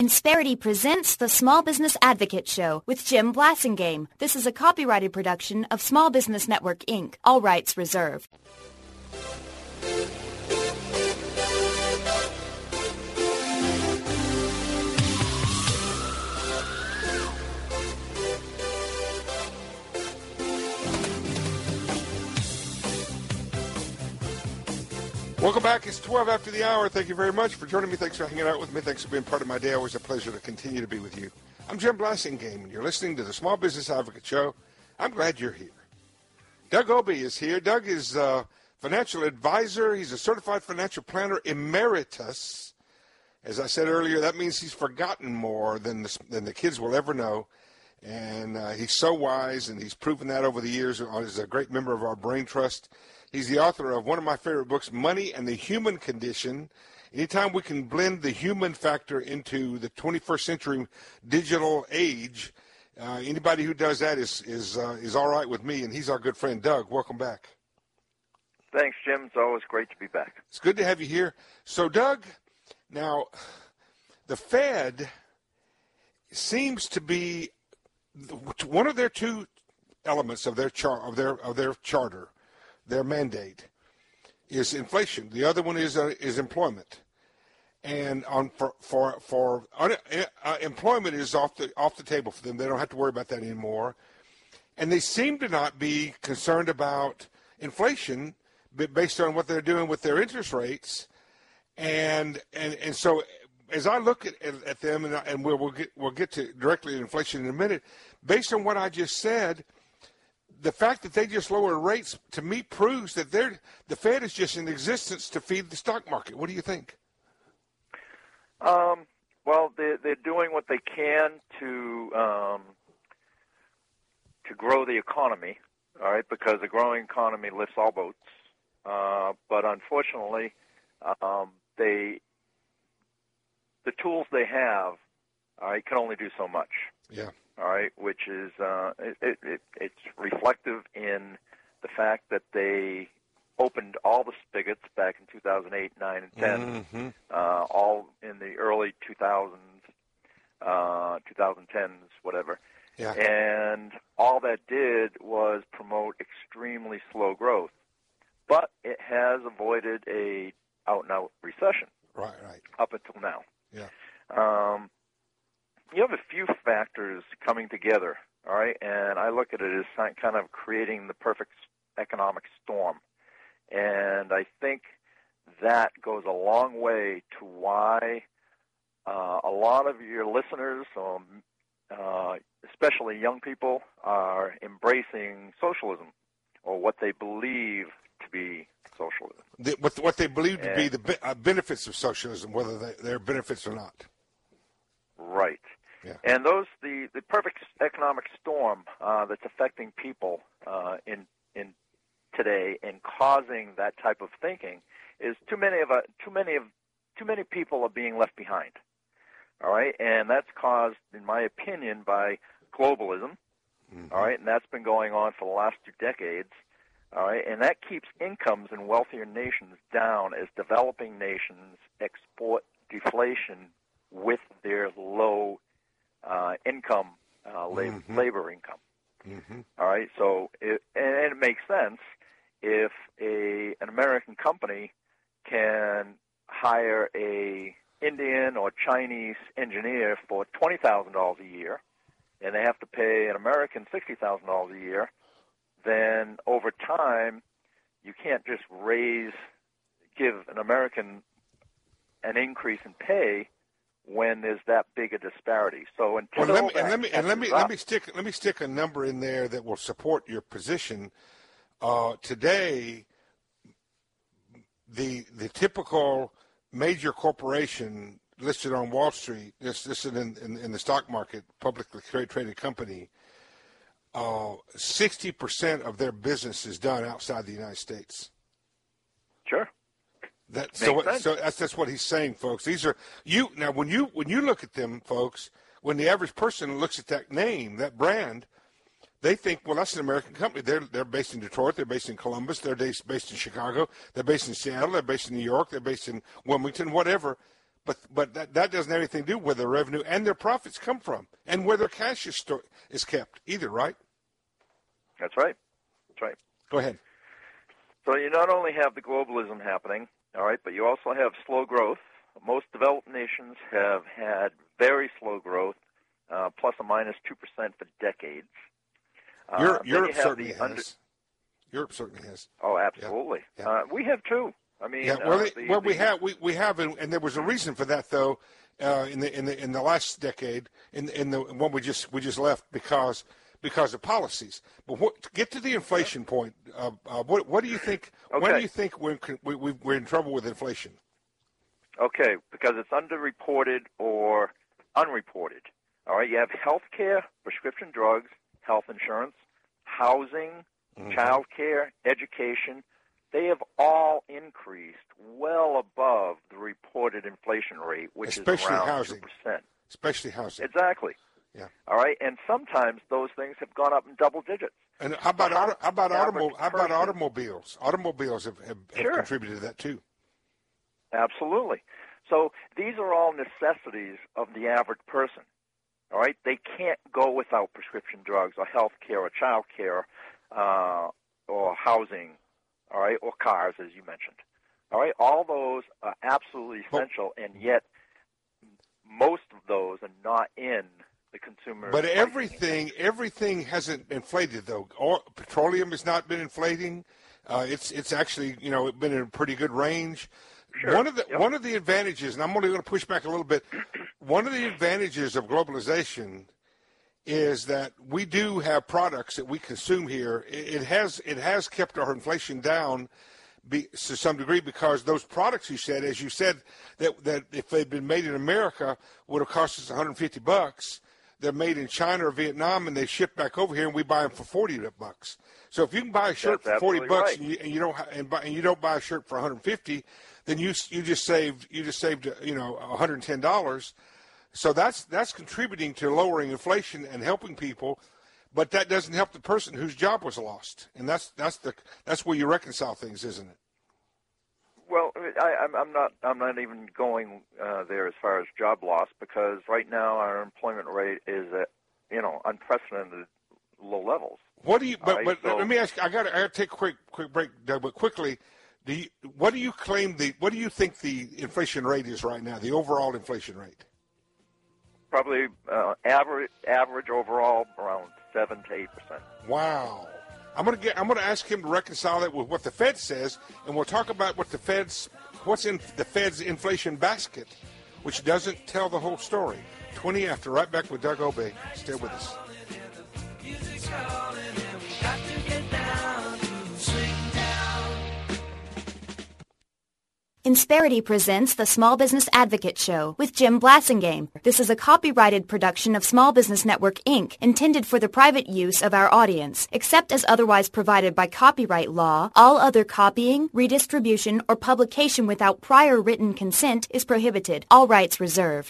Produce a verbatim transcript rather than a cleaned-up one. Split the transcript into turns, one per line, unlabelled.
Insperity presents the Small Business Advocate Show with Jim Blasingame. This is a copyrighted production of Small Business Network, Incorporated. All rights reserved.
Welcome back. It's twelve after the hour. Thank you very much for joining me. Thanks for hanging out with me. Thanks for being part of my day. Always a pleasure to continue to be with you. I'm Jim Blasingame, and you're listening to the Small Business Advocate Show. I'm glad you're here. Doug Obey is here. Doug is a financial advisor. He's a certified financial planner emeritus. As I said earlier, that means he's forgotten more than the, than the kids will ever know. And uh, he's so wise, and he's proven that over the years. He's a great member of our Brain Trust. He's the author of one of my favorite books, Money and the Human Condition. Anytime we can blend the human factor into the twenty-first century digital age, uh, anybody who does that is is uh, is all right with me, and he's our good friend. Doug, welcome back.
Thanks, Jim. It's always great to be back.
It's good to have you here. So, Doug, now, the Fed seems to be one of their two elements of their char- of their of their charter. Their mandate is inflation. The other one is uh, is employment, and on for for for un, uh, employment is off the off the table for them. They don't have to worry about that anymore, and they seem to not be concerned about inflation based on what they're doing with their interest rates, and and and so as I look at at them, and, and we'll we'll get we'll get to directly to inflation in a minute. Based on what I just said, the fact that they just lower rates, to me, proves that they're, the Fed is just in existence to feed the stock market. What do you think?
Um, well, they're, they're doing what they can to um, to grow the economy, all right, because a growing economy lifts all boats. Uh, but unfortunately, um, they the tools they have, all right, can only do so much.
Yeah.
All right, which is uh, it, it, it's reflective in the fact that they opened all the spigots back in two thousand eight, nine, and ten, mm-hmm. uh, all in the early two thousands, uh, twenty tens, whatever.
Yeah.
And all that did was promote extremely slow growth, but it has avoided a out-and-out recession.
Right, right.
Up until now.
Yeah.
Um, You have a few factors coming together, all right, and I look at it as kind of creating the perfect economic storm. And I think that goes a long way to why uh, a lot of your listeners, um, uh, especially young people, are embracing socialism or what they believe to be socialism.
The, what, what they believe to
and,
be the be, uh, benefits of socialism, whether they, they're benefits or not.
Right.
Yeah.
And those the, the perfect economic storm uh, that's affecting people uh, in in today and causing that type of thinking is too many of a, too many of too many people are being left behind. All right, and that's caused, in my opinion, by globalism. Mm-hmm. All right, and that's been going on for the last two decades. All right, and that keeps incomes in wealthier nations down as developing nations export deflation with their low uh, income, uh, labor, mm-hmm. labor income. Mm-hmm. All right, so it, and it makes sense if a an American company can hire a Indian or Chinese engineer for twenty thousand dollars a year, and they have to pay an American sixty thousand dollars a year. Then over time, you can't just raise, give an American an increase in pay when there's that big a disparity. So until
well, let me, and let me
and
let me
up,
let me stick let me stick a number in there that will support your position. Uh, today, the the typical major corporation listed on Wall Street, this listed in, in, in the stock market, publicly traded company, uh, sixty percent of their business is done outside the United States.
Sure.
That, so, so that's that's what he's saying, folks. These are you now. When you when you look at them, folks, when the average person looks at that name, that brand, they think, well, that's an American company. They're they're based in Detroit. They're based in Columbus. They're based in Chicago. They're based in Seattle. They're based in New York. They're based in Wilmington. Whatever. but but that, that doesn't have anything to do with where their revenue and their profits come from, and where their cash is sto- is kept either, right?
That's right. That's right.
Go ahead.
So you not only have the globalism happening, all right, but you also have slow growth. Most developed nations have had very slow growth, uh, plus or minus two percent for decades. Uh,
Europe, Europe certainly has.
Under-
Europe certainly has.
Oh, absolutely.
Yeah. Yeah.
Uh, we have too. I mean,
yeah. Well,
uh,
it,
the,
well
the,
we have, we, we have, and, and there was a reason for that, though, uh, in the in the in the last decade, in in the one we just we just left because because of policies. But what, to get to the inflation point, uh, uh, what what do you think?
Okay.
When do you think we're we, we, we're in trouble with inflation?
Okay, because it's underreported or unreported. All right, you have health care, prescription drugs, health insurance, housing, mm-hmm. child care, education. They have all increased well above the reported inflation rate, which
Especially
is around
housing.
two percent.
Especially housing.
Exactly.
Yeah.
All right, and sometimes those things have gone up in double digits.
And how about
how,
auto, how about automo- how about
person,
automobiles? Automobiles have, have, have
sure.
contributed to that too.
Absolutely. So these are all necessities of the average person. All right, they can't go without prescription drugs or health care or child care uh, or housing. All right, or cars, as you mentioned. All right, all those are absolutely essential, and yet most of those are not in the consumer.
But
pricing.
everything, everything hasn't inflated though. Or, petroleum has not been inflating. Uh, it's it's actually you know been in a pretty good range.
Sure.
One of the
yep.
one of the advantages, and I'm only going to push back a little bit. One of the advantages of globalization is that we do have products that we consume here. It, it has it has kept our inflation down be, to some degree because those products you said, as you said, that that if they'd been made in America would have cost us one hundred fifty bucks. They're made in China or Vietnam, and they ship back over here, and we buy them for forty bucks. So if you can buy a shirt
That's
for forty bucks,
right.
and, you, and you don't and, buy, and you don't buy a shirt for one hundred fifty, then you you just saved you just saved you know one hundred ten dollars. So that's that's contributing to lowering inflation and helping people, but that doesn't help the person whose job was lost, and that's that's the that's where you reconcile things, isn't it?
Well, I, I'm, I'm not. I'm not even going uh, there as far as job loss because right now our employment rate is at you know unprecedented low levels.
What do you? But,
right,
but
so,
let me ask. I got. I got to take a quick quick break, Doug. But quickly, do you, what do you claim the? What do you think the inflation rate is right now? The overall inflation rate?
Probably uh, average average overall around seven to eight percent.
Wow. I'm gonna get. I'm gonna ask him to reconcile that with what the Fed says, and we'll talk about what the Fed's, what's in the Fed's inflation basket, which doesn't tell the whole story. twenty after, right back with Doug Obey. Stay with us.
Insperity presents the Small Business Advocate Show with Jim Blasingame. This is a copyrighted production of Small Business Network, Incorporated, intended for the private use of our audience. Except as otherwise provided by copyright law, all other copying, redistribution, or publication without prior written consent is prohibited. All rights reserved.